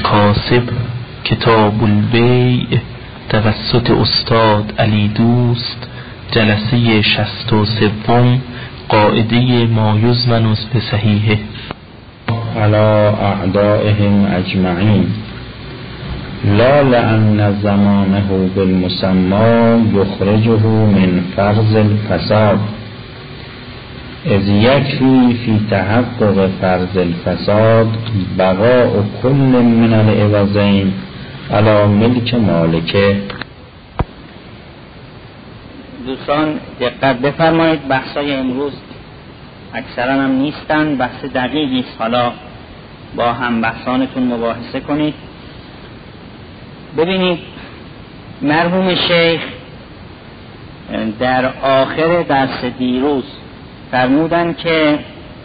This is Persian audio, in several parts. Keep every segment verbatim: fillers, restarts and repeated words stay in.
کاسب کتاب البیع توسط استاد علی دوست، جلسه شصت و سوم، قاعده ما یضمن به صحیحه. علی اعدائهم اجمعین، لا لأن زمانه بالمسمى یخرجه من فرض الفساد، اذ یکفی فی تحقق فرض الفساد بقاء کل من العوضین علی ملک مالکه. دوستان دقت بفرمایید، بحثای امروز اکثرا هم نیستن، بحث دقیقی است. حالا با هم بحثانتون مباحثه کنید. ببینید مرحوم شیخ در آخر درس دیروز فرمودن که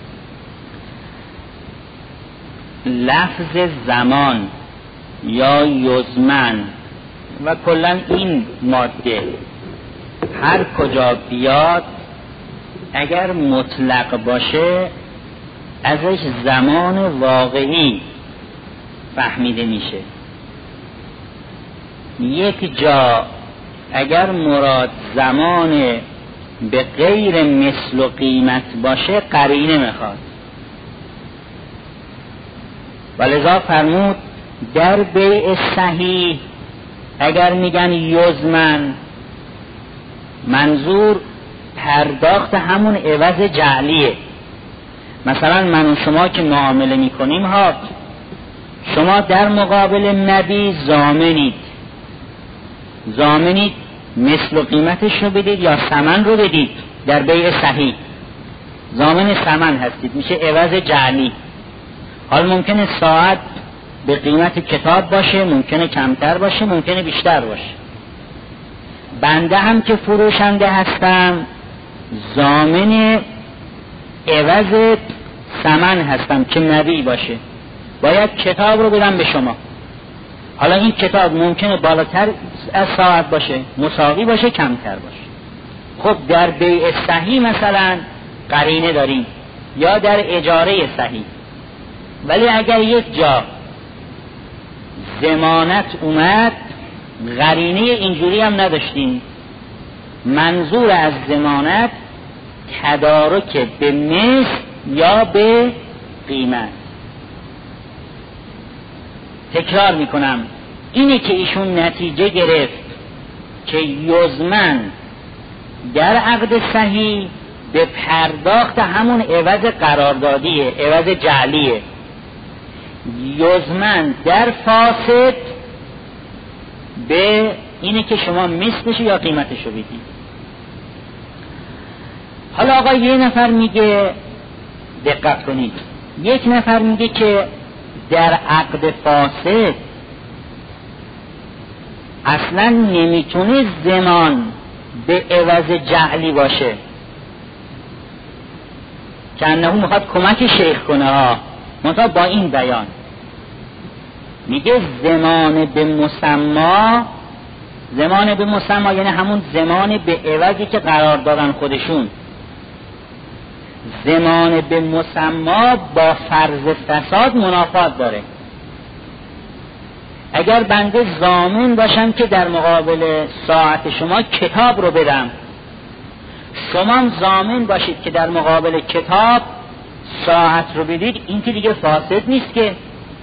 لفظ زمان یا یزمن و کلا این ماده هر کجا بیاد اگر مطلق باشه ازش زمان واقعی فهمیده میشه. یک جا اگر مراد زمان به غیر مثل و قیمت باشه قرینه میخواد، ولذا فرمود در بیع صحیح اگر میگن یزمن منظور پرداخت همون عوض جعلیه. مثلا من و شما که معامله میکنیم ها، شما در مقابل مبیع ضامنید ضامنید مثل و قیمتش رو بدید یا ثمن رو بدید. در بیع صحیح ضامن ثمن هستید، میشه عوض جعلی. حال ممکنه ساعت به قیمت کتاب باشه، ممکنه کمتر باشه، ممکنه بیشتر باشه. بنده هم که فروشنده هستم ضامن عوض ثمن هستم که مبیع باشه، باید کتاب رو بدم به شما. حالا این کتاب ممکنه بالاتر از ساعت باشه، مساوی باشه، کمتر باشه. خب در بیع صحیح مثلا قرینه داریم یا در اجاره صحیح، ولی اگر یک جا ضمانت اومد قرینه اینجوری هم نداشتیم. منظور از ضمانت تدارک به مثل یا به قیمت. تکرار میکنم، اینه که ایشون نتیجه گرفت که یزمن در عقد صحیح به پرداخت همون عوض قراردادیه، عوض جعلیه. یزمن در فاسد به اینه که شما مثلش یا قیمتشو بدید. حالا آقا یه نفر میگه، دقت کنید، یک نفر میگه که در عقد فاسد اصلا نمیتونه ضمان به عوض جعلی باشه، که انه میخواد کمک شیخ کنه ها، منتها با این بیان میگه ضمان به مسما. ضمان به مسما یعنی همون ضمان به عوضی که قرار دادن خودشون. ضمان به مسما با فرض فساد منافات داره. اگر بنده ضامن باشم که در مقابل ساعت شما کتاب رو بدم، شما هم ضامن باشید که در مقابل کتاب ساعت رو بدید، این که دیگه فاسد نیست که.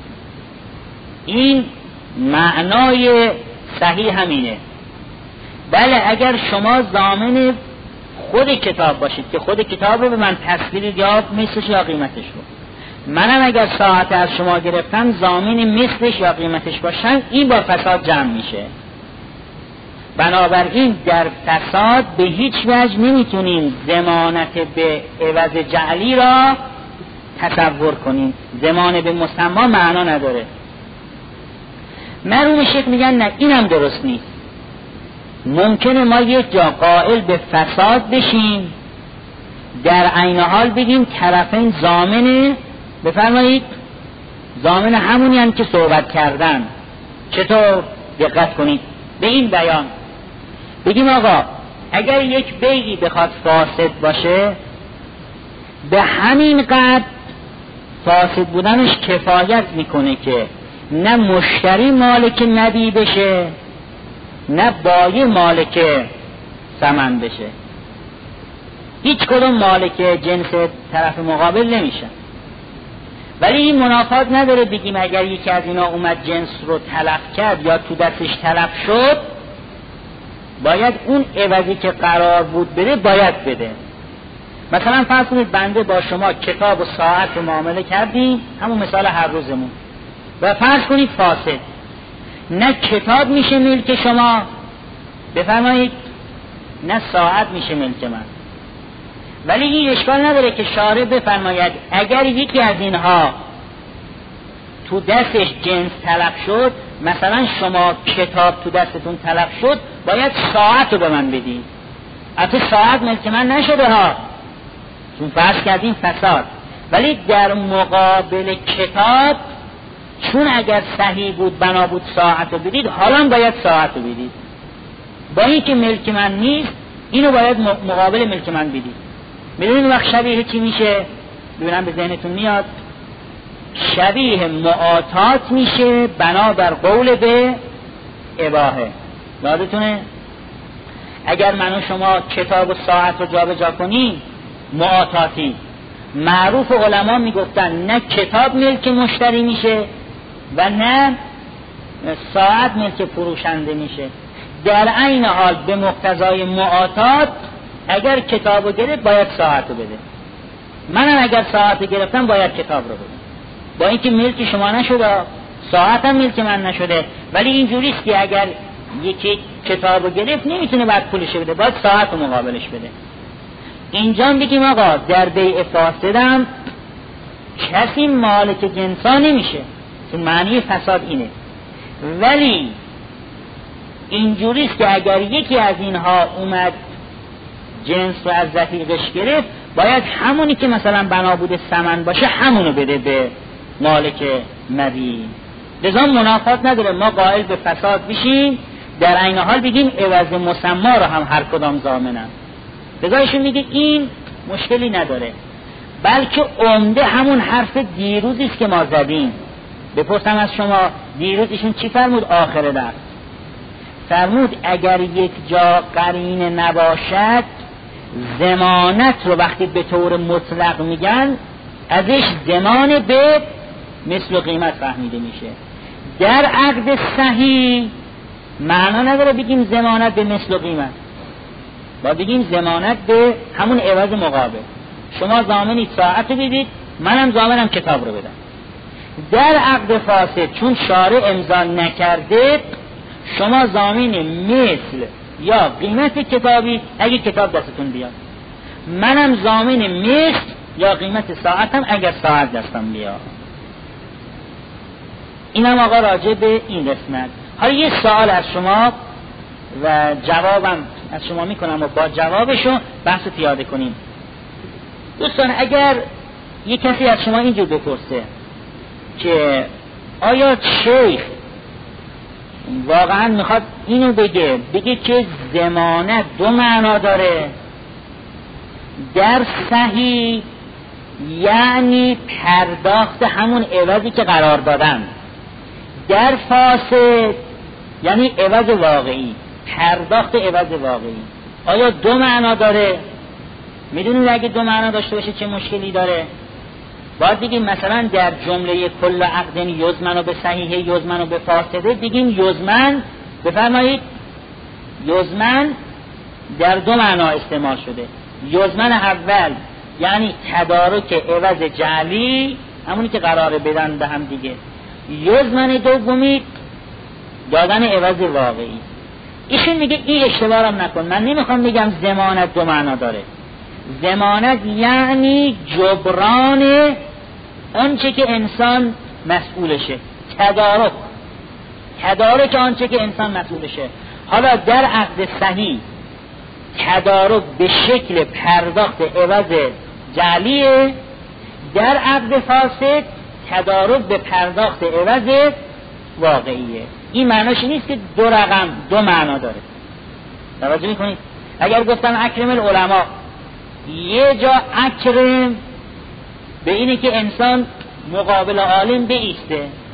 این معنای صحیح همینه. بله اگر شما ضامن خود کتاب باشید که خود کتاب رو به من تسلیمید یا مثلش یا قیمتش رو، منم اگر ساعت از شما گرفتم ضامن مثلش یا قیمتش باشم، این با فساد جمع میشه. بنابراین در فساد به هیچ وجه نمیتونیم ضمانت به عوض جعلی را تصور کنیم. ضمان به مسما معنا نداره. مرحوم شیخ میگن نه، اینم درست نیست. ممکنه ما یک جا قائل به فساد بشیم، در عین حال بگیم طرفین ضامن، بفرمایید ضامن همونی هم که صحبت کردن. چطور؟ دقت کنید به این بیان. بگیم آقا اگر یک بیعی بخواد فاسد باشه، به همین قدر فاسد بودنش کفایت میکنه که نه مشتری مالک مبیع بشه نه بایع مالک ثمن بشه. هیچ کدوم مالک جنس طرف مقابل نمیشن. ولی این منافات نداره بگیم اگر یکی از اینا اومد جنس رو تلف کرد یا تو دستش تلف شد باید اون عوضی که قرار بود بده باید بده. مثلا فرض کنید بنده با شما کتاب و ساعت رو معامله کردیم، همون مثال هر روزمون، و فرض کنید فاسد، نه کتاب میشه ملک شما بفرمایید نه ساعت میشه ملک من. ولی این اشکال نداره که شارع بفرماید اگر یکی از اینها تو دستش جنس تلف شد، مثلا شما کتاب تو دستتون تلف شد باید ساعت رو به من بدید. البته ساعت ملک من نشده ها چون فرض کردیم فساد، ولی در مقابل کتاب چون اگر صحیح بود بنا بود ساعت رو بدید، حالا باید ساعت رو بدید. با این که ملک من نیست اینو باید مقابل ملک من بدید. میدونید وقت شبیه چی میشه؟ ببینم به ذهنتون میاد. شبیه معاطات میشه بنا بر قول به اباحه. یادتونه اگر من و شما کتاب و ساعت رو جا به جا کنیم معاطاتی، معروف علما میگفتن نه کتاب ملک مشتری میشه و نه ساعت ملک فروشنده میشه. در عین حال به مقتضای معاطات اگر کتاب رو گرفت باید ساعت رو بده. منم اگر ساعت رو گرفتم باید کتاب رو بده. با اینکه ملک شما نشده، ساعت هم ملک من نشده، ولی اینجوریست که اگر یکی کتاب رو گرفت نمیتونه بعد پولش بده، باید ساعت رو مقابلش بده. اینجا بگیم آقا در بیع فاسدم کسی مالک جنسا نمیشه، چون معنی فساد اینه. ولی اینجوریست که اگر یکی از اینها اومد جنس رو از رفیقش گرفت باید همونی که مثلا بنا بوده ثمن باشه همونو بده به مالک مبیع. لذا منافات نداره ما قائل به فساد بشیم در عین حال بگیم عوض مسما رو هم هر کدام ضامنن. لذا ایشون میگه این مشکلی نداره، بلکه عمده همون حرف دیروزیست که ما زدیم. بپرسم از شما دیروز ایشون چی فرمود آخر درس؟ فرمود اگر یک جا قرینه نباشد ضمانت رو وقتی به طور مطلق میگن ازش ضمان به مثل و قیمت فهمیده میشه. در عقد صحیح معنا نداره بگیم ضمانت به مثل و قیمت، با بگیم ضمانت به همون عوض مقابل. شما ضامنی ساعت رو بدید، منم ضامنم کتاب رو بدم. در عقد فاسد چون شارع امضا نکرده شما ضامن مثل یا قیمت کتابی اگه کتاب دستتون بیاد، منم ضامن مثل یا قیمت ساعتم اگر ساعت دستم بیاد. اینم آقا راجع به این قسمت. حالا یه سوال از شما و جوابم از شما میکنم و با جوابشو بحث پیاده کنیم. دوستان اگر یه کسی از شما اینجور بپرسه که آیا شیخ واقعا میخواد اینو بگه بگه که ضمانت دو معنا داره، در صحیح یعنی پرداخت همون عوضی که قرار دادن، در فاسد یعنی عوض واقعی، پرداخت عوض واقعی. آیا دو معنا داره؟ میدونید اگه دو معنا داشته باشه چه مشکلی داره؟ باید بگیم مثلا در جمله کل عقدن یزمن و به صحیح یزمن و به فاسده بگیم یزمن، بفرمایید یزمن در دو معنا استعمال شده. یزمن اول یعنی تدارک عوض جعلی، همونی که قراره بدن به هم دیگه. یزمن دومی دادن عوض واقعی. ایشون میگه این اشتباه هم نکن، من نمیخوام بگم ضمانت دو معنا داره. ضمانت یعنی جبران آنچه که انسان مسئولشه، تدارک تدارک آنچه که انسان مسئولشه. حالا در عقد صحیح تدارک به شکل پرداخت عوض جعلیه، در عقد فاسد تدارک به پرداخت عوض واقعیه. این معناش نیست که دو رقم دو معنا داره. توجه میکنید؟ اگر گفتم اکرم العلماء، یه جا اکرم به اینه که انسان مقابل عالم بیسته،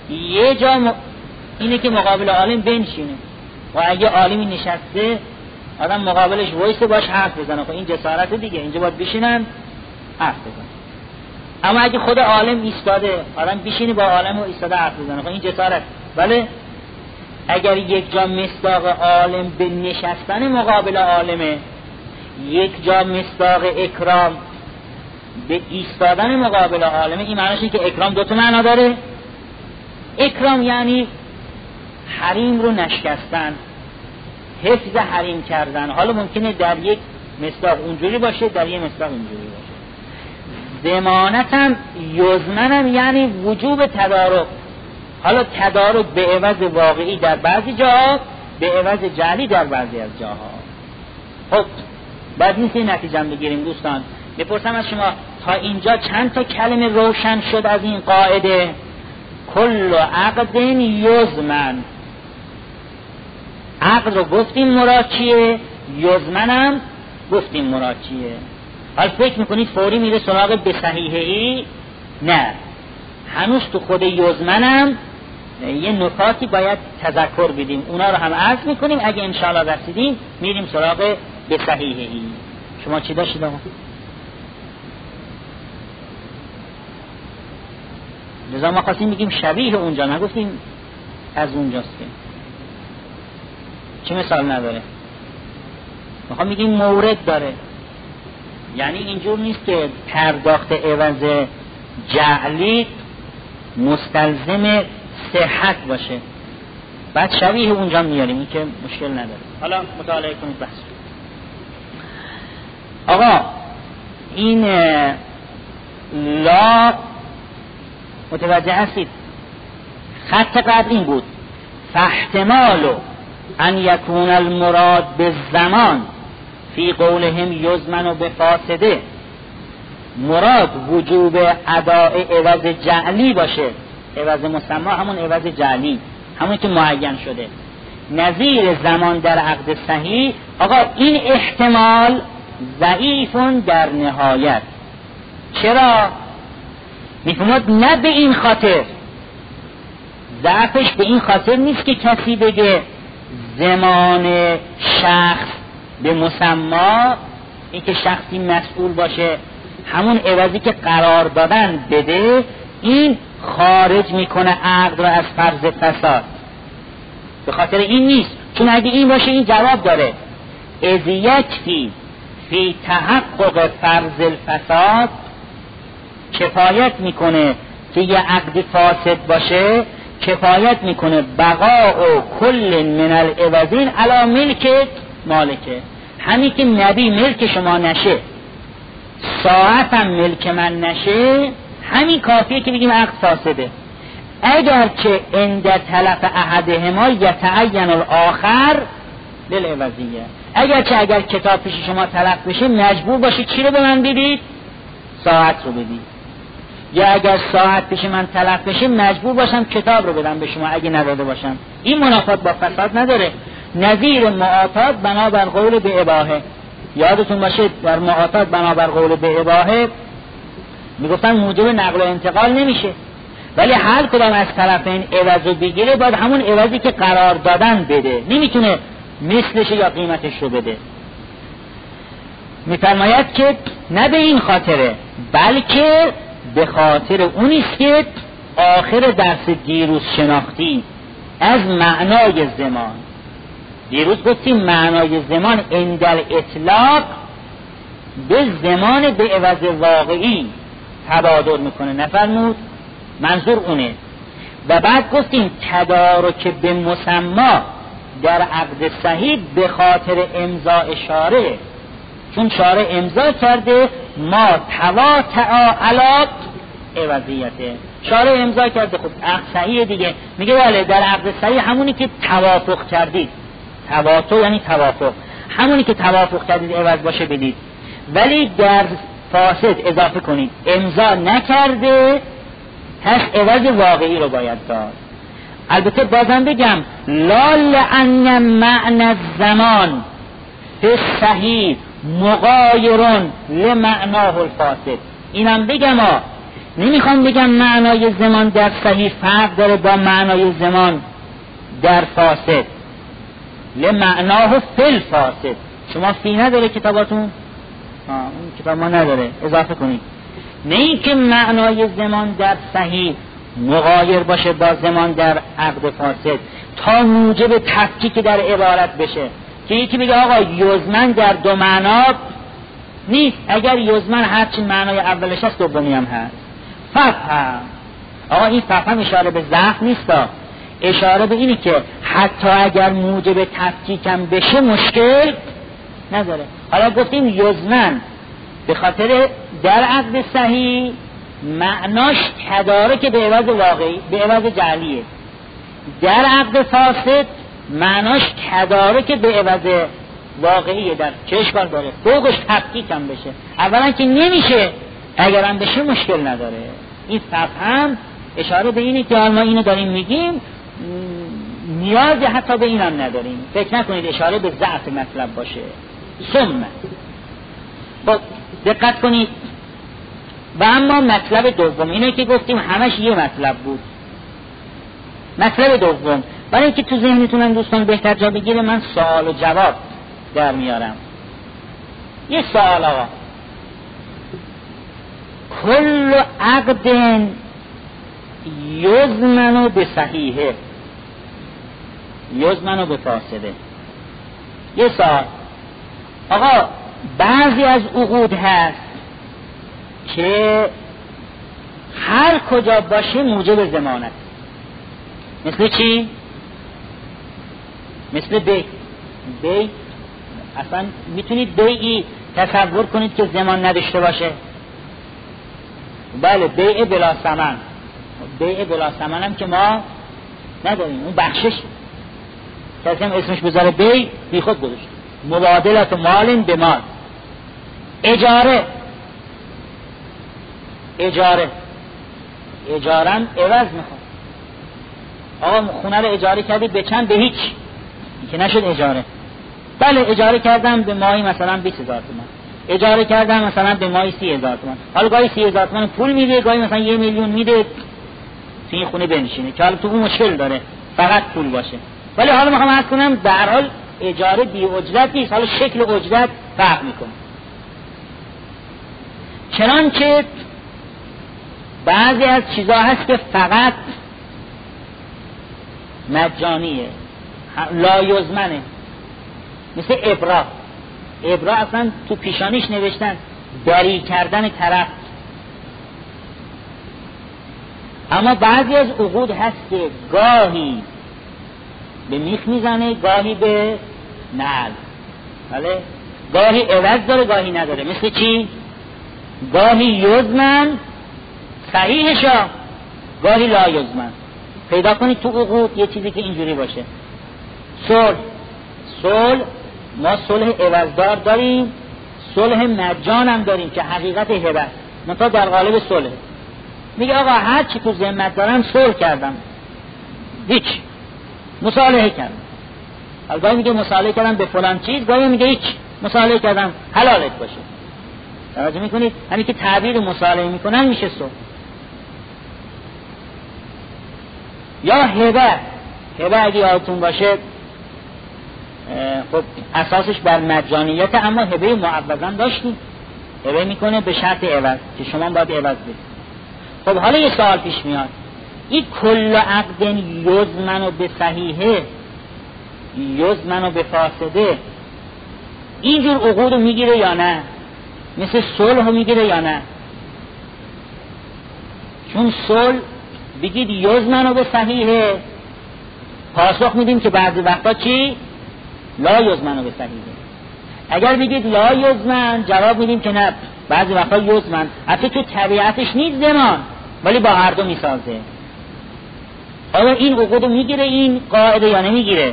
یه جا م... اینه که مقابل عالم بنشینه و اگه عالمی نشسته آدم مقابلش وایسه باش حرف بزنه، خب این جسارت دیگه، اینجا باید بشینن حرف بزنه. اما اگه خود عالم ایستاده آدم بشینه با عالم و ایستاده حرف بزنه، خب این جسارت. بله اگر یک جا مصداق عالم به نشستن مقابل عالمه، یک جا مصداق اکرام به ایستادن مقابل عالمه، این معنیش اینه که اکرام دو تا معنا داره. اکرام یعنی حریم رو نشکستن، حفظ حریم کردن. حالا ممکنه در یک مصداق اونجوری باشه، در یک مصداق اونجوری باشه. ضمانتم یزمنم یعنی وجوب تدارک. حالا تدارک به عوض واقعی در بعضی جاها، به عوض جعلی در بعضی از جاها. خب بعد نیست این نتیجه بگیریم دوستان. بپرسم از شما تا اینجا چند تا کلمه روشن شد از این قاعده؟ کل عقد یزمن، عقد رو گفتیم مراد چیه، یزمنم گفتیم مراد چیه. حال فکر میکنید فوری میره سراغ به صحیحه ای؟ نه، هنوز تو خود یزمنم یه نکاتی باید تذکر بدیم، اونا رو هم عرض میکنیم، اگه انشاءالله رسیدیم میریم سراغ به صحیحه ای. شما چی داشتید آقا؟ لذا ما خواستیم بگیم شبیه اونجا، نگفتیم از اونجاست. که چه مثال نداره؟ میخوام بگیم مورد داره، یعنی اینجور نیست که پرداخت عوض جعلی مستلزم صحت باشه. بعد شبیه اونجا میاریم، این که مشکل نداره. حالا مطالعه کنید بحث. آقا این لا متوجه هستید؟ خط قبل این بود فاحتمال ان یکون المراد به زمان فی قولهم یزمن و به فاسده، مراد وجوب اداء عوض جعلی باشه. عوض مسمى همون عوض جعلی، همون که معین شده نظیر زمان در عقد صحیح. آقا این احتمال ضعیفون در نهایت. چرا؟ میفهمد نه به این خاطر، ضعفش به این خاطر نیست که کسی بگه زمان شخص به مسما، این که شخصی مسئول باشه همون عوضی که قرار دادن بده، این خارج میکنه عقد رو از فرض فساد. به خاطر این نیست، چون اگه این باشه این جواب داره اذ یکفی فی تحقق فرض الفساد، کفایت میکنه که یه عقد فاسد باشه، کفایت میکنه بقاء کل من العوضین علی ملک مالکه. همین که نبی ملک شما نشه، ساعتم ملک من نشه، همین کافیه که بگیم عقد فاسده. اگر که عند تلف احدهما یتعین الاخر للعوضیه، اگر که اگر کتاب پیش شما تلف بشه مجبور باشید چی رو به من بدید؟ ساعت رو بدید. یا اگر ساعت پیش من تلف بشه مجبور باشم کتاب رو بدم به شما اگه نداده باشم. این منافات با فساد نداره. نظیر معاطات بنابر قول به اباحه. یادتون باشه در معاطات بنابر قول به اباحه میگفتن موجب نقل و انتقال نمیشه، ولی هر کدام از طرفین عوض رو بگیره باید همون عوضی که قرار دادن بده، نمیتونه مثلش یا قیمتش رو بده. میفرماید که نه به این خاطره، بلکه به خاطر اونیست که آخر درس دیروز شناختی از معنای زمان. دیروز گفتیم معنای زمان اندل اطلاق به زمان به عوض واقعی تبادل میکنه، نفرمود؟ منظور اونه. و بعد گفتیم تدارک به مسما در عقد صحیح به خاطر امضاء شارع، چون شارع امضا کرده ما تواتعا علی عوضیته، شارع امضا کرده، خب عقد صحیح دیگه. میگه بله در عقد صحیح همونی که توافق کردید، تواتع یعنی توافق، همونی که توافق کردید عوض باشه بدید، ولی در فاسد اضافه کنید امضا نکرده، پس عوض واقعی رو باید داد. البته بازم بگم لا لأن معنی الزمان فی صحیح مغایرون لمعناه الفاسد، اینم بگم ها نمیخوام بگم معنای زمان در صحیح فرق داره با معنای زمان در فاسد. لمعناه فی فاسد. شما فی نداره کتاباتون؟ آه اون کتاب ما نداره، اضافه کنید. نه این که معنای زمان در صحیح مغایر باشه با زمان در عقد فاسد تا موجب تفکیک در عبارت بشه که یکی بگه آقا یزمن در دو معنا نیست، اگر یزمن هرچی معنای اولش هست دومی هم هست. ففهم، آقا این ففهم اشاره به ضعف نیست، اشاره به اینی که حتی اگر موجب تفکیکم بشه مشکل نداره. حالا گفتیم یزمن به خاطر در عقد صحیح معناش تدارک به عوض واقعی، به عوض جعلیه. در عقد فاسد معناش تدارک به عوض واقعیه. در چه اشکال داره؟ فوقش تفکیک هم بشه. اولا که نمیشه، اگر هم بشه مشکل نداره. این ففهم اشاره به اینه که ما اینو داریم میگیم، نیازی حتی به اینم نداریم. فکر نکنید اشاره به ضعف مطلب باشه. ثم با دقت کنید. و اما مطلب دوم، اینه که گفتیم همش یه مطلب بود. مطلب دوم، برای اینکه تو ذهنتونم دوستان بهتر جا بگیره، من سوال و جواب در میارم. یه سوال آقا، کل عقد یضمن به صحیحه یضمن به فاسده. یه سوال آقا، بعضی از عقود هست که هر کجا باشه موجب ضمانت. مثل چی؟ مثل بی بی اصلا میتونید بیعی تصور کنید که ضمان نداشته باشه؟ بله، بیع بلا ثمن. بیع بلا ثمن هم که ما نداریم، اون بخشش کسی هم اسمش بذاره بیع بی خود گذاشت. مبادلت مال به مال. اجاره اجاره اجارم عوض میخواد. آقا خونه رو اجاره کردی به چند؟ به هیچ. این که نشد اجاره. بله اجاره کردم به ماهی مثلا بیست هزار تومان، اجاره کردم مثلا به ماهی سی هزار تومان. حالا گاهی سی هزار تومان پول میده، گاهی مثلا یه میلیون میده تو این خونه بنشینه که حالا تو اون مشکل داره فقط پول باشه. ولی حالا میخوام عرض کنم به هر حال اجاره بی اجرت نیست، حالا شکل اجرت فرق میکنه. چنانچه بعضی از چیزها هست که فقط مجانیه، لا یضمنه. مثل ابرا. ابرا اصلا تو پیشانیش نوشتن بری کردن طرف. اما بعضی از عقود هست که گاهی به میخ میزنه، گاهی به نعل. بله، گاهی عوض داره، گاهی نداره. مثل چی؟ گاهی یضمن صحیحشا، گاهی لا یضمن. پیدا کنید تو عقود یه چیزی که اینجوری باشه. صلح صلح ما صلح عوضدار داریم، صلح مجان هم داریم که حقیقت هبه، منتها در قالب صلح. میگه آقا هر چی تو ذمت دارم صلح کردم، هیچ مصالحه کردم. البته میگه مصالحه کردم به فلان چیز، گاهی میگه هیچ مصالحه کردم حلالت باشه. توجه میکنید؟ همین که تعبیر مصالحه میکنن میشه صلح. یا هبه. هبه اگه یادتون باشه خب اساسش بر مجانیت، اما هبه معوضاً داشتیم. هبه میکنه به شرط عوض که شما باید عوض بدید. خب حالا یه سوال پیش میاد، این کل عقد یضمن به صحیحه یضمن به فاسده اینجور عقود میگیره یا نه؟ مثل صلح میگیره یا نه؟ چون صلح بگید یضمن به صحیحه، پاسخ میدیم که بعضی وقتا چی؟ لا یضمن به صحیحه. اگر بگید لا یضمن، جواب میدیم که نه، بعضی وقتا یضمن. حتی تو طبیعتش نیست زمان، ولی با هر دو میسازه. آیا این عقود میگیره این قاعده یا نمیگیره؟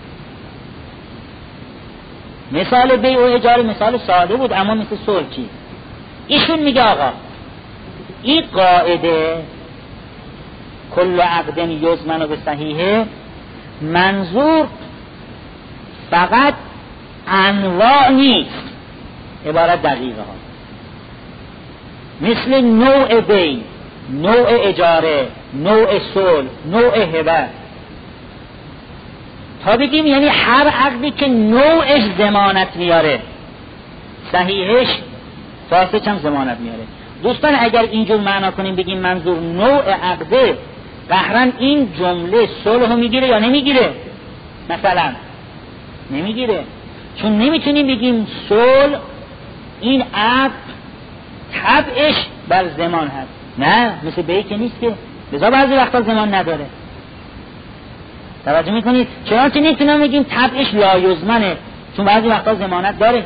مثال بیع و اجاره مثال ساده بود، اما مثل صلح چی؟ ایشون میگه آقا این قاعده کل عقد یضمن به صحیحه منظور فقط انواع نیست، عبارت دقیقه ها. مثل نوع بیع نوع اجاره، نوع صلح، نوع هبه، تا بگیم یعنی هر عقدی که نوعش ضمانت میاره، صحیحش فاسدش هم ضمانت میاره. دوستان اگر اینجور معنا کنیم بگیم منظور نوع عقده، قهرن این جمله صلح رو میگیره یا نمیگیره؟ مثلا نمیگیره، چون نمیتونیم بگیم صلح این عقد طبعش بر ضمان هست. نه، مثل بیع که نیست که، لذا بعضی وقتا ضمان نداره. توجه میکنید؟ چنانچه نمیتونم بگیم طبعش لایضمنه، چون بعضی وقتا ضمانت داره.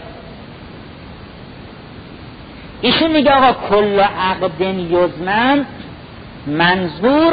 ایشون میگه آقا کل عقد یضمن، منظور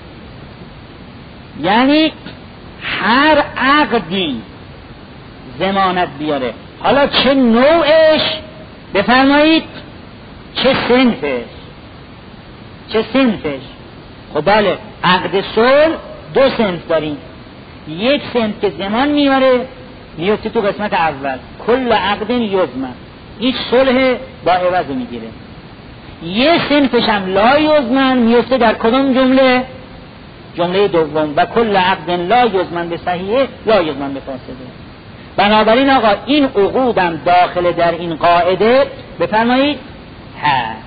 یعنی هر عقدی ضمانت بیاره، حالا چه نوعش، بفرمایید چه صنفش، چه صنفش. خب بله، عقد صلح دو صنف داریم، یک صنف که ضمان میاره میفته تو قسمت اول، کل عقد یضمن، این صلح با عوض میگیره. یه صنفش هم لا یضمن میفته در کدوم جمله؟ جمله دوم، و کل عقد لا یضمن به صحیحه لا یضمن به فاسده. بنابراین آقا این عقودم داخل در این قاعده بفرمایید هست.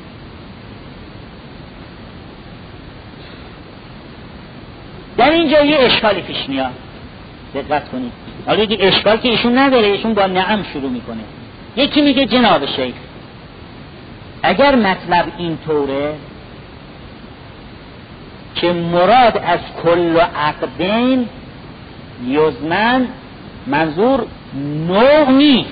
در اینجا یه اشکالی پیش میاد، دقت کنید. حالا دیگه اشکال که ایشون نداره، ایشون با نعم شروع میکنه. یکی میگه جناب شیخ اگر مطلب این طوره که مراد از کل عقدین یضمن منظور نوع نیست،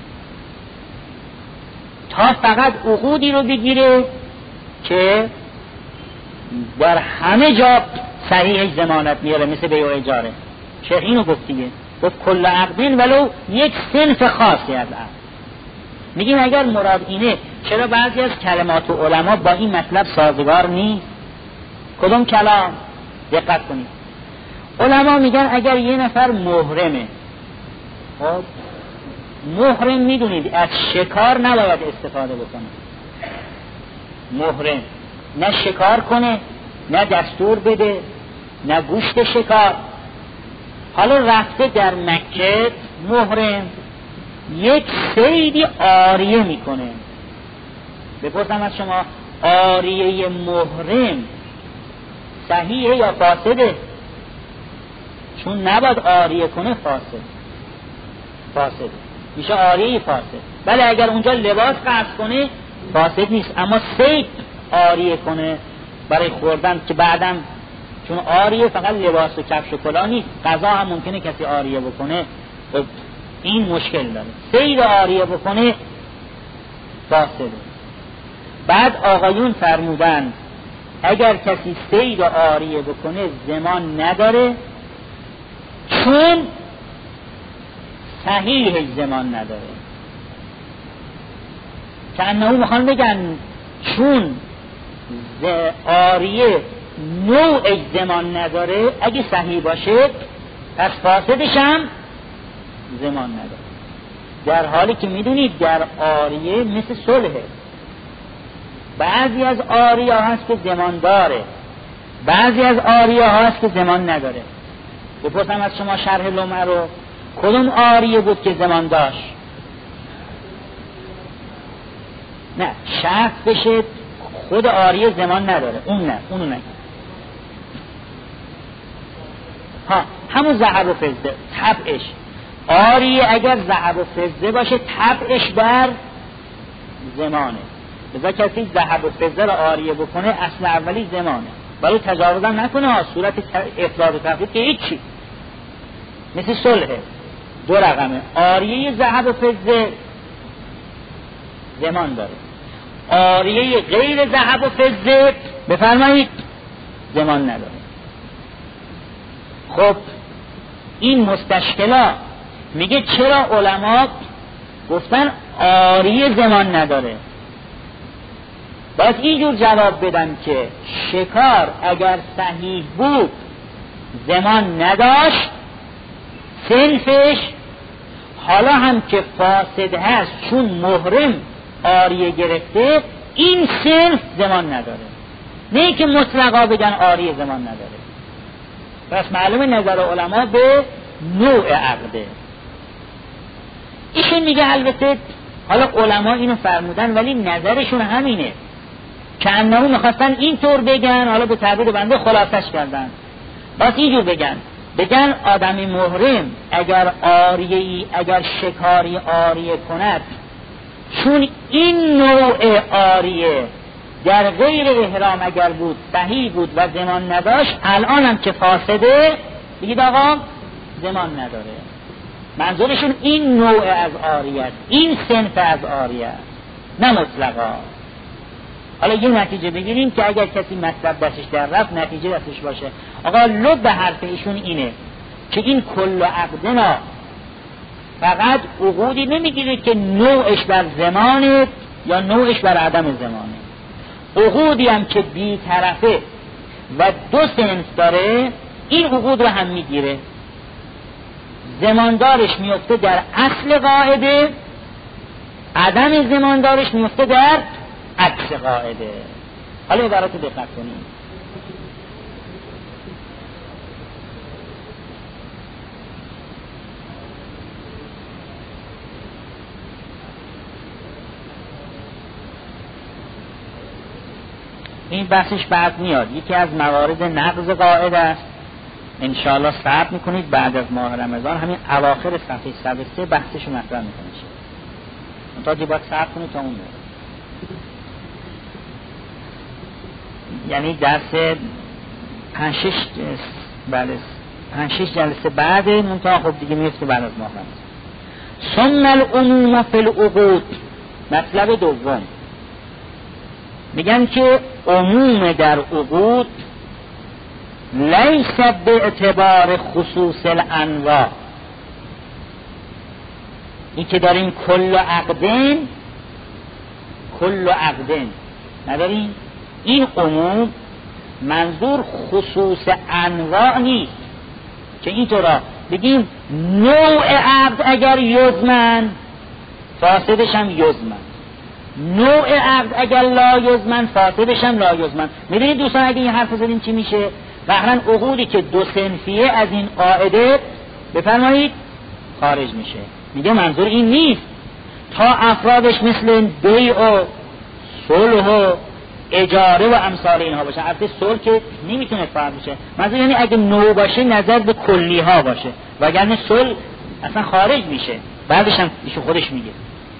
تا فقط عقودی رو بگیره که در همه جا صحیح ضمانت میاره، مثل بیع و اجاره. شیخ اینو گفت دیگه، گفت کل عقدین ولو یک صنف خاصی از عقد. میگیم اگر مراد اینه، چرا بعضی از کلمات و علما با این مطلب سازگار نیست؟ کدوم کلام؟ دقت کنید. علما میگن اگر یه نفر محرمه، خب محرم میدونید از شکار نباید استفاده بکنه. محرم نه شکار کنه، نه دستور بده، نه گوشت شکار. حالا رفته در مکه محرم یک صیدی عاریه میکنه. بپرسم از شما عاریه محرم صحیحه یا فاسده؟ چون نباید عاریه کنه فاسد، فاسد میشه عاریه فاسد. بله اگر اونجا لباس قصد کنه فاسد نیست، اما صید عاریه کنه برای خوردن که بعدم، چون عاریه فقط لباس و کفش و کلاه نیست، غذا هم ممکنه کسی عاریه بکنه، این مشکل داره. صید عاریه بکنه فاسده. بعد آقایون فرمودن اگر کسی صید عاریه بکنه ضمان نداره، چون صحیح ضمان نداره. که انهو میخوان بگن چون عاریه نوع ضمان نداره، اگه صحیح باشه پس فاسدش هم ضمان نداره. در حالی که میدونید در عاریه مثل صلحه، بعضی از عاریه هست که ضمان داره، بعضی از عاریه هست که ضمان نداره. بپرسم از شما شرح لمعه رو، کدوم عاریه بود که ضمان داشت؟ نه، شرط بشه خود عاریه ضمان نداره، اون نه، اونو نگید. ها همون ذهب و فضه طبعش، عاریه اگر ذهب و فضه باشه طبعش بر ضمانه. لذا کسی ذهب و فضه را عاریه بکنه اصل اولی ضمانه، ولی تجاوز هم نکنه ها، صورت افراد و تفرید که هیچی، مثل صلحه دو رقمه. عاریه ذهب و فضه ضمان داره، عاریه غیر ذهب و فضه بفرمایید ضمان نداره. خب این مستشکلا میگه چرا علما گفتن عاریه ضمان نداره؟ باید اینجور جواب بدن که شکار اگر صحیح بود ضمان نداشت، صنفش حالا هم که فاسد هست چون محرم عاریه گرفته، این صنف ضمان نداره. نه که مطلقا بگن آری زمان نداره. پس معلومه نظر علما به نوع عقده. ایشون میگه البته حالا علما اینو فرمودن ولی نظرشون همینه که انهو میخواستن اینطور بگن، حالا به تعبیر بنده خلاصش کردن، باز اینجور بگن بگن آدمی محرم اگر آریه‌ای اگر شکاری آریه کند، چون این نوع آریه در غیر احرام اگر بود صحیح بود و زمان نداشت، الان هم که فاسده بگید آقا زمان نداره. منظورشون این نوع از آریه است، این صنف از آریه است، نه مطلقا. حالا یه نتیجه بگیریم که اگر کسی مطلب دستش در رفت نتیجه دستش باشه. آقا لب حرف ایشون اینه که این کل عقدنا فقط عقودی نمیگیره که نوعش بر زمانه یا نوعش بر عدم زمانه، عقودی هم که بی طرفه و دو صنف داره این عقود رو هم میگیره. زماندارش میفته در اصل قاعده، عدم زماندارش میفته در عکس قاعده. حالا عبارت دقت کنیم. این بحثش بعد میاد، یکی از موارد نقض قاعده است. انشاءالله صبر میکنید بعد از ماه رمضان همین اواخر صفحه صد و سه بحثش مطرح میکنه. منتها باید صبر کنید تا اون میاد. یعنی درس پنج شش بله پنج شش جلسه بعد، منتها خب دیگه میفته بعد از ماه رمضان. ثم العموم فی العقود. مطلب دوم میگن که عموم در عقود لیس به اعتبار خصوص الانواع. این که داریم کل عقدن کل عقدن نداریم، این عموم منظور خصوص انواع نیست که اینطورا بگیم نوع عقد اگر یزمن فاسدش هم یزمن، نوع عقد اگر لا یزمن فاسدش هم لا یزمن. میدونید دوستان اگه این حرف زدیم چی میشه؟ قهرن عقودی که دو صنفیه از این قاعده بفرمایید خارج میشه. میگه منظور این نیست تا افرادش مثل بیع و صلح و اجاره و امثال اینها باشه. البته صلح که نمیتونه فرض بشه، منظور یعنی اگه نوع باشه نظر به کلی ها باشه، وگرنه صلح اصلا خارج میشه. بعدش هم ایشون خودش میگه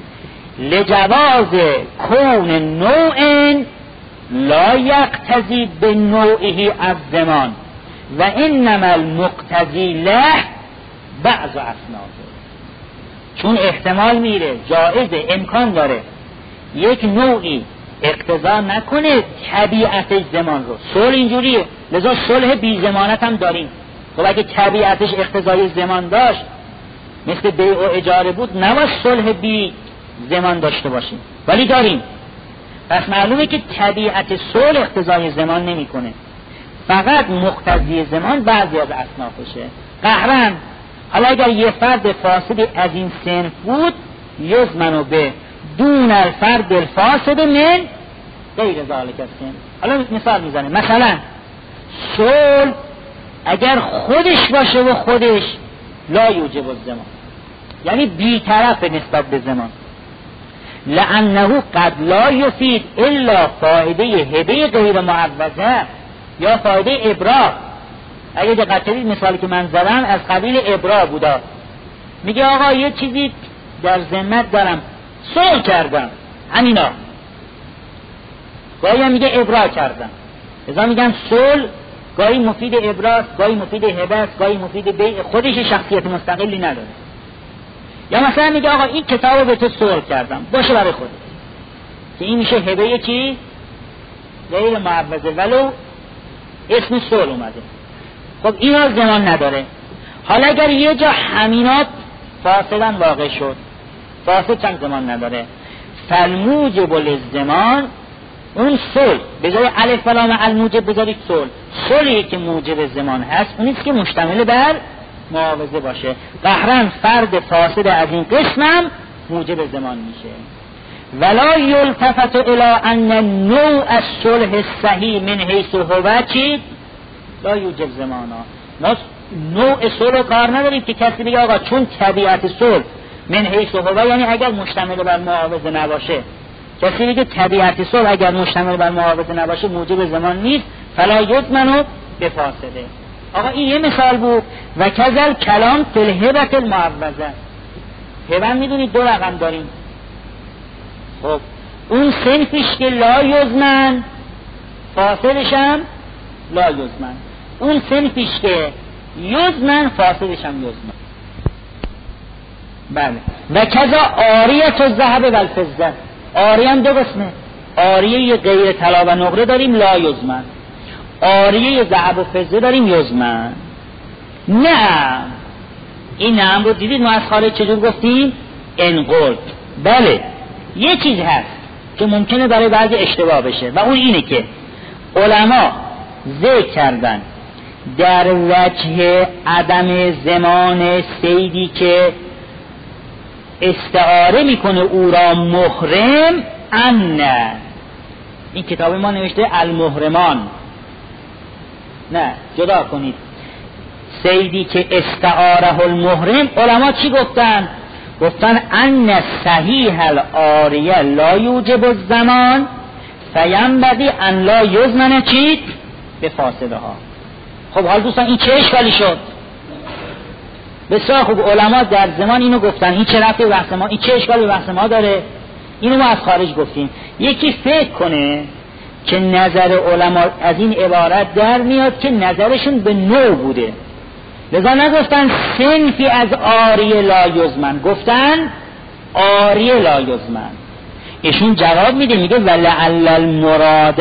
لجواز کون نوع لا یقتضی به نوعه از زمان و انما المقتضی له بعض اسناده. چون احتمال میره، جایزه، امکان داره یک نوعی اقتضا نکنه طبیعت زمان رو. صلح اینجوریه، لذا صلح بی زمانت هم داریم. خب اگه طبیعتش اقتضای زمان داشت مثل بیع و اجاره بود، نباید صلح بی زمان داشته باشیم، ولی داریم. پس معلومه که طبیعت صلح اقتضای زمان نمیکنه، فقط مقتضی زمان بعضی از اصنافشه. قهرن حالا اگر یه فرد فاسد از این صنف بود یزمنو به دون الفرد الفاسد من غیر ذالک الصنف. حالا مثال میزنه، مثلا صلح اگر خودش باشه و خودش لا یوجب الزمان، یعنی بی‌طرف نسبت به زمان، لانه قد لا یفید الا فایده هبه غیر معوضه یا فایده ابرا. اگه دقت کنید مثالی که من زدم از قبیل ابرا بودا. میگه آقا یه چیزی در ذمت دارم، صلح کردم، همینا. گاهی هم میگه ابرا کردم، ازا میگن صلح گاهی مفید ابراست، گاهی مفید هبه است، گاهی مفید بیع، خودش شخصیت مستقلی نداره. یا مثلا میگه آقا این کتابو به تو صلح کردم، باشه برای خودت، که این میشه هبه چی؟ غیر معوضه، ولو اسم صلح اومده. خب اینا زمان نداره. حالا اگر یه جا همینات فاسدن واقع شد، فاسد چند زمان نداره. فالموجب للزمان اون صلح، به جای الف و لام الموجب بذارید صلح. صلحی که موجب زمان هست اونیست که مشتمل بر معاوضه باشه. قهرن فرد فاسد از این قسمم موجب زمان میشه. ولا یلتفت الی ان نوع الصلح الصحیح من حیث هو چی؟ لا یوجب زمانا. ناس نوع صلح کار نداریم که کسی بگه آقا چون طبیعت صلح من حیث هو، یعنی اگر مشتمل بر معاوضه نباشه، کسی بگه طبیعت صلح اگر مشتمل بر معاوضه نباشه موجب زمان نیست، فلا یضمن بفاسده. آقا این یه مثال بود. و کذل کلام فی الهبة المعوضه. هبه میدونید دو رقم داریم. خب اون صنفش که لا یضمن فاصلش هم لا یضمن، اون صنفش که یضمن فاصلش هم یضمن. بله. و کذا عاریت الذهب و الفضه. عاریه هم دو قسمه، عاریه غیر طلا و نقره داریم لا یضمن، عاریه ذهب و فضه داریم یضمن. نه این نعم رو دیدید ما از خارج چجور گفتیم؟ انقلت. بله یه چیز هست که ممکنه برای بعضی اشتباه بشه و اون اینه که علما ذکر کردن در وجه عدم زمان صیدی که استعاره میکنه او را محرم، ان این کتاب ما نوشته المحرمان، نه جدا کنید، صیدی که استعاره المحرم. علما چی گفتن؟ گفتن ان صحیح العاریه لا یوجب الزمان فینبغی ان لا یضمن چید به فاسده ها. خب حال دوستان این چه اشکالی شد؟ بسیار خوب، علما در زمان اینو گفتن، این چه رفتی به بحث ما، این چه اشکالی به بحث ما داره؟ اینو ما از خارج گفتیم. یکی فکر کنه که نظر علما از این عبارت در میاد که نظرشون به نوع بوده، لذا نگفتن صنفی از عاریه لا یضمن، گفتن عاریه لا یضمن. ایشون جواب میده، میگه ولعل المراد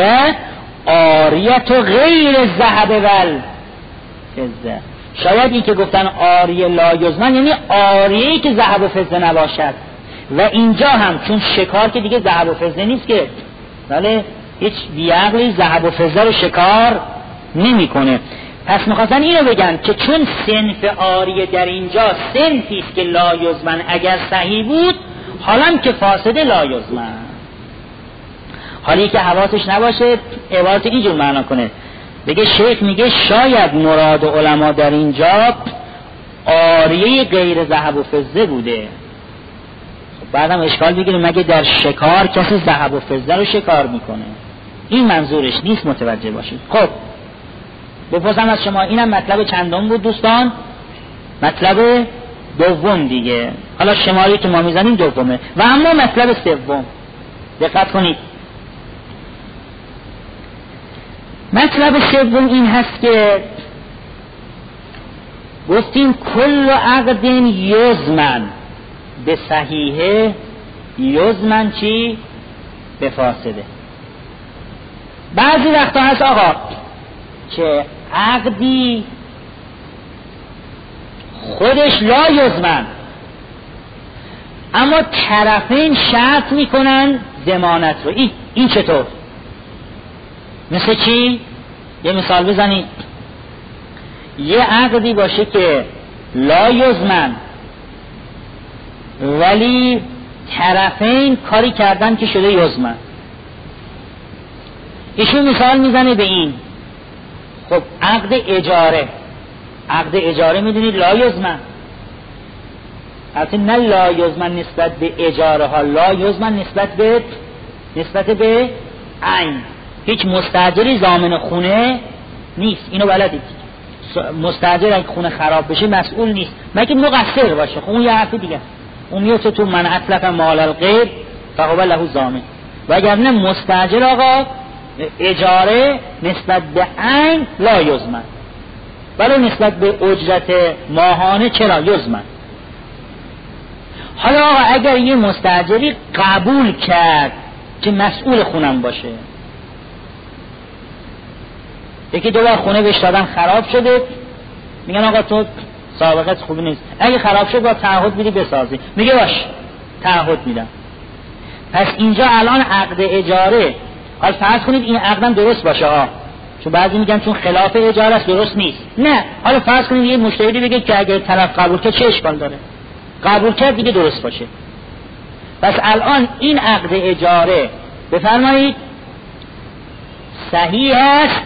عاریت غیر الذهب والفضه. شاید این که گفتن عاریه لا یضمن یعنی عاریه‌ای که ذهب و فضه نباشد، و اینجا هم چون شکار که دیگه ذهب و فضه نیست که، بله هیچ بیعقلی ذهب و فضه رو شکار نمیکنه. پس میخواستن اینو بگن که چون صنف عاریه در اینجا صنفی است که لا یضمن اگر صحیح بود، حالا که فاسده لا یضمن. حالی که حواسش نباشه عبارت اینجور معنا کنه، بگه شیخ میگه شاید مراد علما در اینجا عاریه غیر ذهب و فضه بوده. خب بعدم اشکال بگیره مگه در شکار کسی ذهب و فضه رو شکار میکنه؟ این منظورش نیست، متوجه باشید. خب بپرسم از شما، اینم مطلب چندم بود دوستان؟ مطلب دوم دیگه. حالا شماری که ما میزنیم دومه. و اما مطلب سوم دقت کنید. مطلب سوم این هست که گفتیم کل عقد یضمن به صحیحه یضمن چی؟ به فاسده. بعضی وقتا هست آقا که عقدی خودش لا یضمن، اما طرفین شرط میکنن ضمانت رو. این, این چطور؟ مثل چی؟ یه مثال بزنید. یه عقدی باشه که لا یضمن ولی طرفین کاری کردن که شده یضمن. ایشون مثال میزنه به این. خب عقد اجاره، عقد اجاره میدونید لا یضمن، البته نه لا یضمن نسبت به اجاره ها، لا یضمن نسبت به نسبت به عین. هیچ مستاجری ضامن خونه نیست، اینو بلدید. مستاجر اگه خونه خراب بشه مسئول نیست مگه مقصر باشه، خب اون یه حرف دیگه، اون میاد تو من اطلق مال الغیر فهو له ضامن. و اگر نه مستاجر آقا اجاره نسبت به عین لا یضمن، ولی نسبت به اجرت ماهانه چرا یضمن. حالا آقا اگر یه مستاجری قبول کرد که مسئول خونم باشه، یکی دو بار خونه بهش دادن خراب شده، میگن آقا تو سابقت خوبی نیست، اگه خراب شد با تعهد میدی بسازی، میگه باش تعهد میدم. پس اینجا الان عقد اجاره، حال فرض کنید این عقدم درست باشه ها، چون بعضی میگن چون خلاف اجاره است درست نیست. نه، حالا فرض کنید یه مشتری بگه که اگه طرف قبول کرد چه اشکال داره، قبول کرد دیگه درست باشه. پس الان این عقد اجاره بفرمایید صحیح است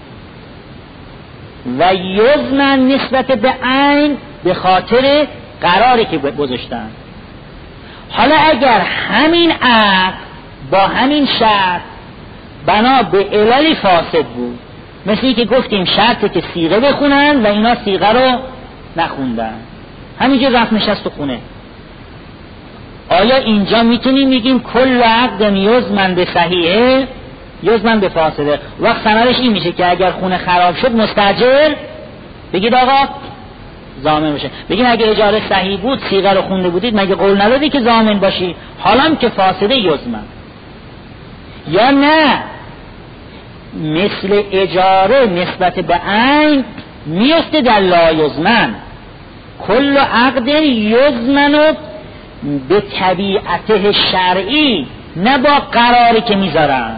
و یضمن نسبت به عین به خاطر قراری که گذاشتن. حالا اگر همین عقد با همین شرط بنا به علل فاسد بود، مثلی که گفتیم شرطی که صیغه بخونن و اینا صیغه رو نخوندن، همینجا رفت نشست تو خونه، آیا اینجا میتونیم میگیم کل عقد یضمن به صحیحه یضمن به فاسده؟ وقت ثمرش این میشه که اگر خونه خراب شد مستاجر بگید آقا ضامن باشه. بگیم اگه اجاره صحیح بود صیغه رو خونده بودید مگه قول ندادی که ضامن باشی؟ حالا که فاسده یضمن. یا نه مثل اجاره نسبت به عین میفته در لا یضمن، کل عقد یضمن به طبیعته شرعی نه با قراری که میذارن.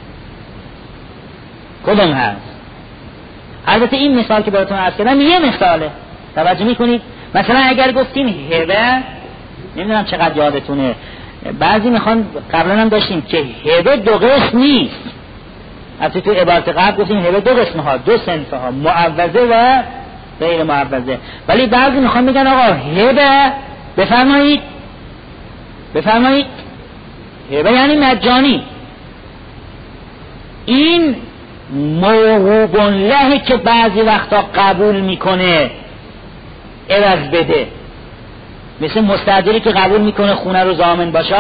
کدوم هست؟ البته این مثال که براتون عرض کردم یه مثاله، توجه میکنید؟ مثلا اگر گفتیم هبه، نمیدونم چقدر یادتونه، بعضی میخوان قبلا هم داشتیم که هبه دو قسم نیست. البته تو عبارت قبل گفتیم هبه دو قسم ها، دو صنف ها، معوضه و غیر معوضه، ولی بعضی میخوان بگن آقا هبه بفرمایید بفرمایید هبه یعنی مجانی، این موهوب له که بعضی وقتا قبول میکنه عوض بده، مثل مستاجری که قبول میکنه خونه رو ضامن باشه،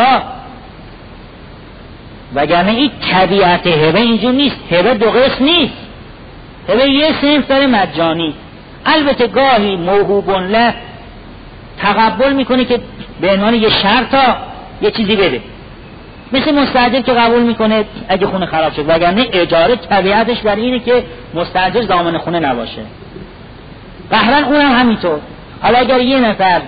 وگرنه این طبیعت هبه اینجور نیست. هبه دو قسم نیست، هبه یه صنف داره مجانی. البته گاهی موهوب له تقبل میکنه که به عنوان یه شرطا یه چیزی بده، مثل مستاجر که قبول میکنه اگه خونه خراب شد، وگرنه اجاره طبیعتش بر اینه که مستاجر ضامن خونه نباشه. قهرن اونم همینطور. حالا اگر یه نفر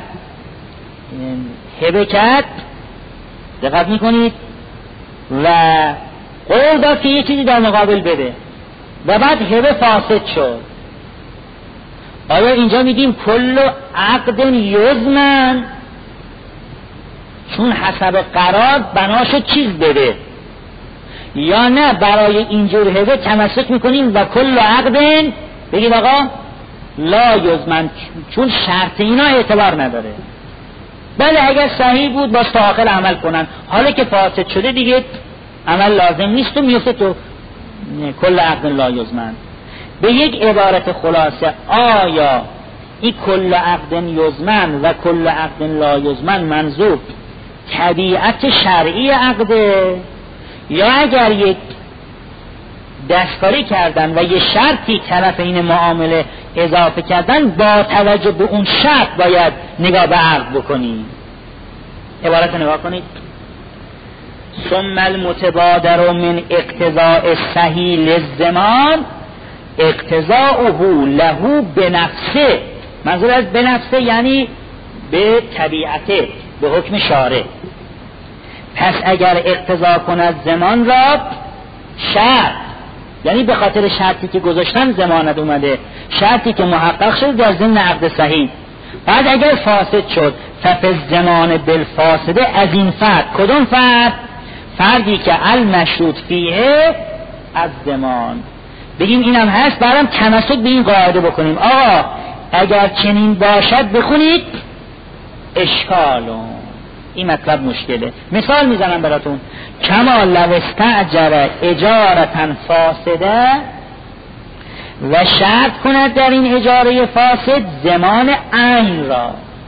هبه کرد، دقت میکنید، و قول داد که یه چیزی در مقابل بده و بعد هبه فاسد شد، آیا اینجا میگیم کل عقد یضمن چون حسب قرار بناشو چیز بده، یا نه برای اینجور هبه تمسک میکنیم و کل عقد بگید آقا لا یضمن چون شرط اینا اعتبار نداره؟ بله اگر صحیح بود باز تا آخر عمل کنن، حالا که فاسد شده دیگه عمل لازم نیست و میفته تو کل عقد لا یضمن. به یک عبارت خلاصه، آیا این کل عقد یضمن و کل عقد لا یضمن منظور طبیعت شرعی عقده، یا اگر یک دستکاری کردن و یه شرطی طرف این معامله اضافه کردن با توجه به اون شرط باید نگاه به عقد بکنید؟ عبارت نگاه کنید. ثم المتبادر من اقتضاء صحیح للزمان اقتضاؤه له بنفسه، منظور از بنفسه یعنی به طبیعته، به حکم شارع. پس اگر اقتضا کند زمان را شرط، یعنی به خاطر شرطی که گذاشتن زمانت اومده، شرطی که محقق شد در ضمن عقد صحیح، بعد اگر فاسد شد ففز زمان بالفاسده از این فرد. کدوم فرد؟ فردی که المشروط فیه از زمان. بگیم اینم هست، بعدم تمسک به این قاعده بکنیم آقا اگر چنین باشد بخونید اشکالون، این مطلب مشکله. مثال میزنم براتون، کما لو استاجر اجارتن فاسده و شرط کند در این اجاره فاسد زمان عین را،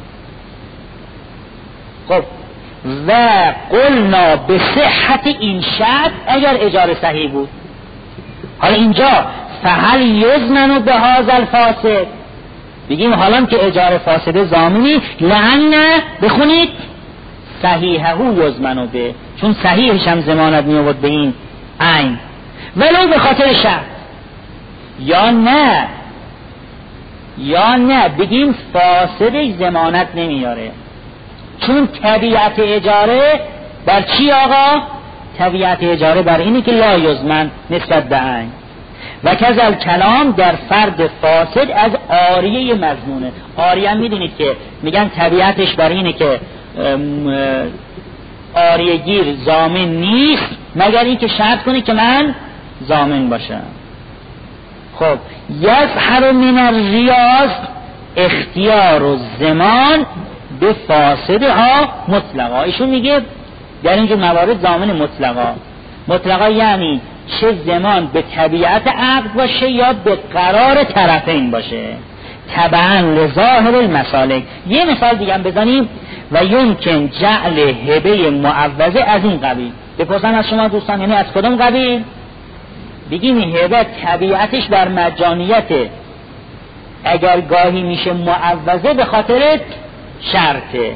خب و قلنا به صحت این شرط اگر اجاره صحیح بود. حالا اینجا فهل یضمن به هذا الفاسد، بگیم حالا که اجاره فاسده ضامنی لعن بخونید صحیحه یضمن به، چون صحیحش هم ضمانت می آورد به این عین، ولو به خاطر شرط. یا نه یا نه بگیم فاسدش ضمانت نمیاره، چون طبیعت اجاره بر چی آقا؟ طبیعت اجاره بر اینی که لا یضمن نسبت به عین. و کذل کلام در فرد فاسد از عاریه مضمونه. عاریه میدونید که میگن طبیعتش بر اینه که آریه‌گیر ضامن نیست مگر اینکه شرط کنه که من ضامن باشم. خب یظهر من الریاض اختیار و زمان به فاسدها مطلقا. ایشون میگه در اینجور موارد ضامن مطلقا. مطلقا یعنی چه زمان به طبیعت عقد باشه یا به قرار طرفین باشه، تبعا لظاهر المسالک. یه مثال دیگه هم بزنیم. و یمکن جعل هبه معوضه از این قبیل. بپرسن از شما دوستان یعنی از کدوم قبیل؟ بگیم هبه طبیعتش در مجانیته، اگر گاهی میشه معوضه به خاطر شرطه،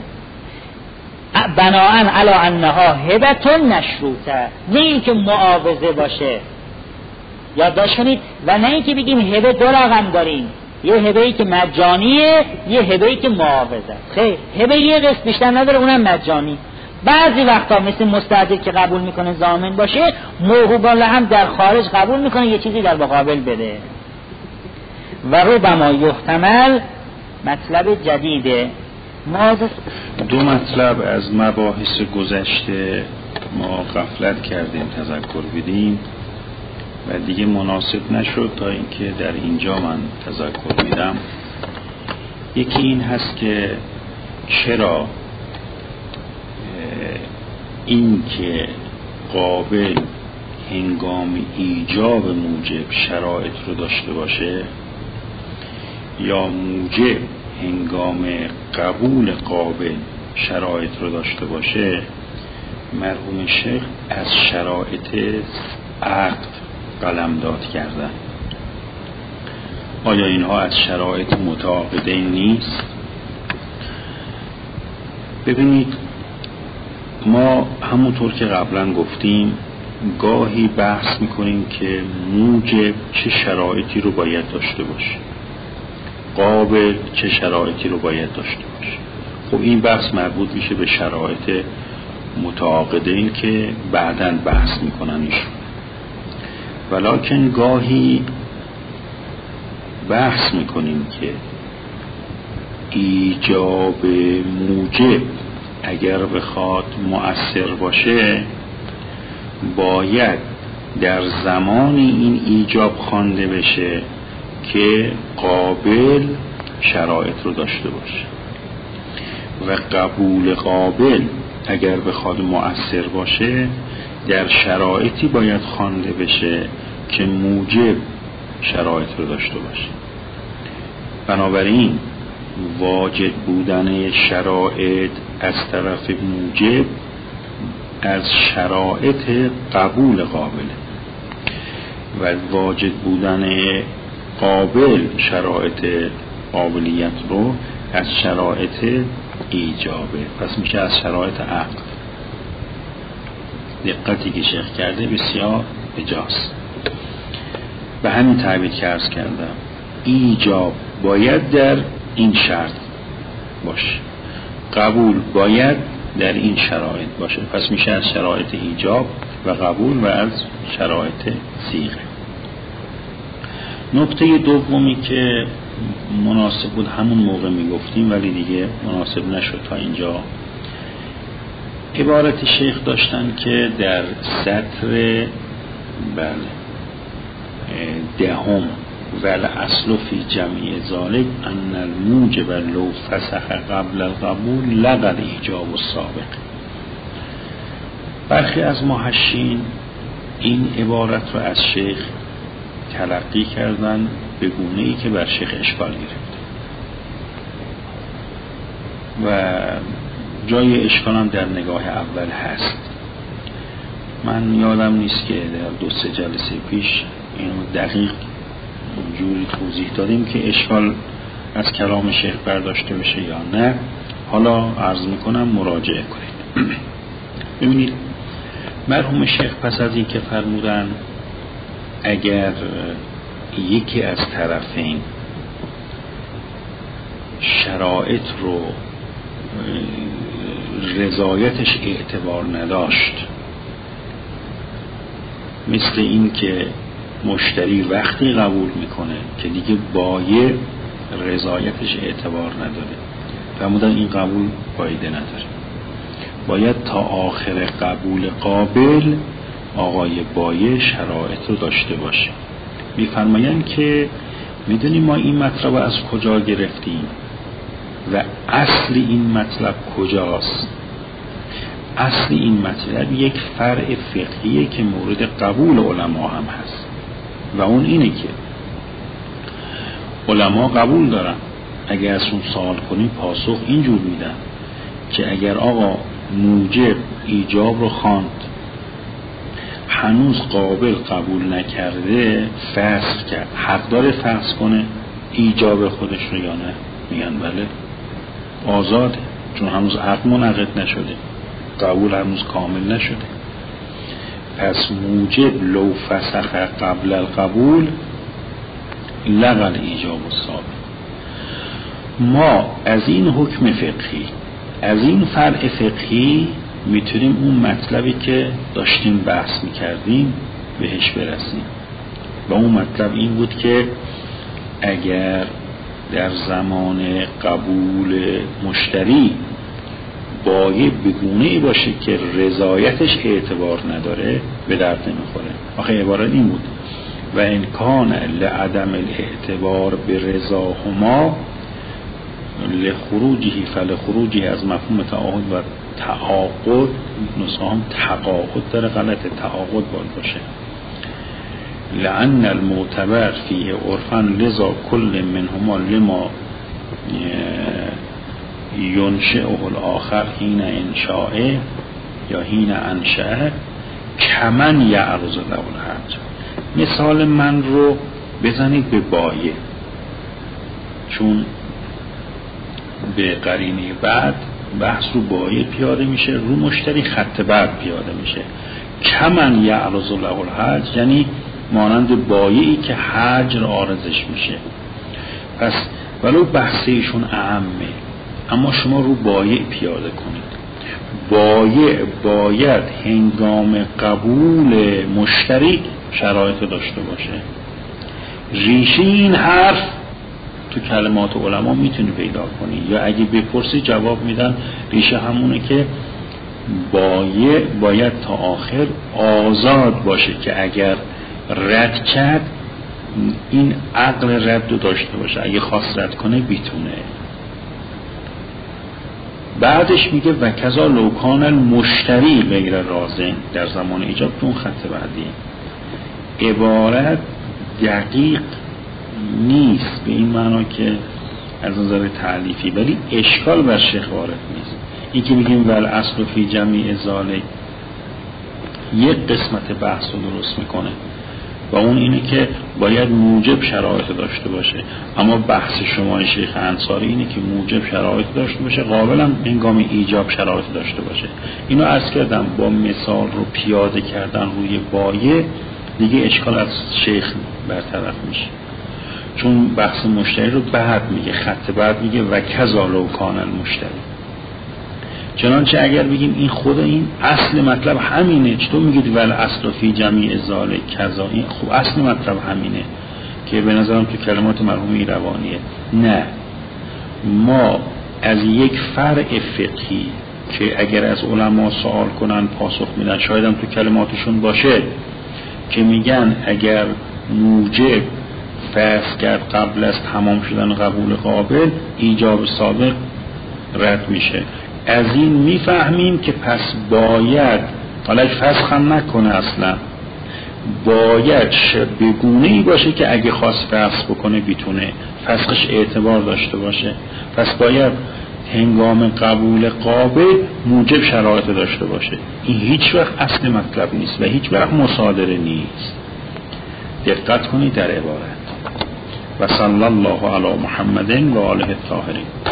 بناءً علی انها هبتون نشروطه، نه اینکه معاوضه باشه. یادداشت کنید. و نه اینکه بگیم هبه دو رقم داریم، یه هبه‌ای که مجانیه، یه هبه‌ای که معاوضه. خیر، هبه یه قسط بیشتر نداره، اونم مجانی. بعضی وقتا مثل مستاجر که قبول میکنه ضامن باشه، موهوبا هم در خارج قبول میکنه یه چیزی در مقابل بده. و ربما یحتمل مطلب جدیده. دو مطلب از مباحث گذشته ما غفلت کردیم تذکر بدیم و دیگه مناسب نشد تا اینکه در اینجا من تذکر میدم. یکی این هست که چرا این که قابل هنگام ایجاب موجب شرایط رو داشته باشه یا موجب هنگام قبول قابل شرایط رو داشته باشه، مرحوم شیخ از شرایط عقد قلمداد کردن. آیا اینها از شرایط متعاقده نیست؟ ببینید، ما همونطور که قبلا گفتیم گاهی بحث میکنیم که موجب چه شرایطی رو باید داشته باشه، قابل چه شرایطی رو باید داشته باشه. خب این بحث مربوط میشه به شرایط متعاقده این که بعداً بحث میکنن ایشون. ولکن گاهی بحث میکنیم که ایجاب موجب اگر بخواد مؤثر باشه باید در زمانی این ایجاب خوانده بشه که قابل شرایط رو داشته باشه و قبول قابل اگر بخواد مؤثر باشه در شرایطی باید خوانده بشه که موجب شرایط رو داشته باشه. بنابراین واجد بودن شرایط از طرف موجب از شرایط قبول قابله و واجد بودن قابل شرایط قابلیت رو از شرایط ایجابه، پس میشه از شرایط عقد. دقتی که شیخ کرده بسیار بجاست. به همین تعبیر که عرض کردم ایجاب باید در این شرط باشه، قبول باید در این شرایط باشه، پس میشه از شرایط ایجاب و قبول و از شرایط صیغه. نکته دومی که مناسب بود همون موقع میگفتیم ولی دیگه مناسب نشد تا اینجا، عبارت شیخ داشتن که در سطر بله دهم ول اصل فی جمعی ذالک ان الموجب لو فسخ قبل القبول لغل ایجاب السابق. برخی از محشین این عبارت رو از شیخ تلقی کردن به گونه‌ای که بر شیخ اشکال گرفت و جای اشکال هم در نگاه اول هست. من یادم نیست که در دو سه جلسه پیش اینو دقیق جوری توضیح دادیم که اشکال از کلام شیخ برداشته بشه یا نه. حالا عرض میکنم مراجعه کنید. ببینید مرحوم شیخ پس از این که فرمودن اگر یکی از طرفین شرایط رو رضایتش اعتبار نداشت، مثل این که مشتری وقتی قبول میکنه که دیگه بایع رضایتش اعتبار نداره، فرمودن این قبول فایده نداره. باید تا آخر قبول قابل آقای بایع شرایط رو داشته باشه. میفرمایند که میدونی ما این مطلب از کجا گرفتیم و اصل این مطلب کجاست؟ اصل این مطلب یک فرع فقهیه که مورد قبول علما هم هست و اون اینه که علما قبول دارن، اگر از اون سوال کنی پاسخ اینجور میدن که اگر آقا موجب ایجاب رو خواند هنوز قابل قبول نکرده فسخ کرد، حق داره فسخ کنه ایجاب خودش رو یا نه؟ میگن بله آزاده، چون هنوز عقد منعقد نشده، قبول هنوز کامل نشده. پس موجب لو فسخ قبل القبول لغل ایجاب السابق. ما از این حکم فقهی، از این فرع فقهی میتونیم اون مطلبی که داشتیم بحث میکردیم بهش برسیم و اون مطلب این بود که اگر در زمان قبول مشتری بایع بگونه‌ای باشه که رضایتش اعتبار نداره به درد نمیخوره. آخه عبارت این بود و ان کان لعدم الاعتبار به رضاهما لخروجه فلخروجه از مفهوم تعاهد و تعاقد، نسخه هم تقاعد داره غلطه، تعاقد باید باشه. لأن المعتبر فیه عرفا لذا کل منهما لما ینشئه الاخر حین انشاء یا حین انشأ کمن یعرض له الحج. مثال من رو بزنید به بایع، چون به قرینه بعد بحث رو بایع پیاده میشه، رو مشتری خط بعد پیاده میشه. کمن یعرض له الحج یعنی مانند بایعی که حجر عارضش میشه. پس ولو بحثیشون اعمه اما شما رو بایع پیاده کنید. بایع باید هنگام قبول مشتری شرایط داشته باشه. ریشه این حرف تو کلمات علما میتونی پیدا کنی یا اگه بپرسی جواب میدن ریشه همونه که بایع باید تا آخر آزاد باشه که اگر رد کرد این عقل رد رو داشته باشه، اگه خواست رد کنه بیتونه. بعدش میگه و کذا لوکان المشتری غیر رازن در زمان ایجاب. اون خط بعدی عبارت دقیق نیست به این معنا که از نظر تعلیفی، ولی اشکال بر شیخ وارد نیست. این که میگیم ول اصل فی جمیع ذالک یک قسمت بحث رو درست میکنه و اون اینه که باید موجب شرایط داشته باشه، اما بحث شما شیخ انصاری اینه که موجب شرایط داشته باشه، قابل هم هنگام ایجاب شرایط داشته باشه. اینو عرض کردم با مثال رو پیاده کردن روی بایع دیگه اشکال از شیخ برطرف میشه، چون بحث مشتری رو بعد میگه، خط بعد میگه و کذا لو کان المشتری. چنانچه اگر بگیم این خود این اصل مطلب همینه، چطور میگید ول اصل فی جمیع ذالک کذا، این خب اصل مطلب همینه که به نظرم تو کلمات مرحوم ایروانیه. نه، ما از یک فرع فقهی که اگر از علما سوال کنن پاسخ میدن، شاید هم تو کلماتشون باشه که میگن اگر موجب فسخ کرد قبل از تمام شدن قبول قابل ایجاب سابق رد میشه. از این میفهمیم که پس باید حالا فسخ هم نکنه، اصلا باید بگونه‌ای باشه که اگه خواست فسخ بکنه بیتونه فسخش اعتبار داشته باشه. پس باید هنگام قبول قابل موجب شرایط داشته باشه. این هیچ وقت اصل مطلب نیست و هیچ وقت مصادره نیست. دقت کنید در عبارت. و صلی الله علی محمد و آله الطاهرین.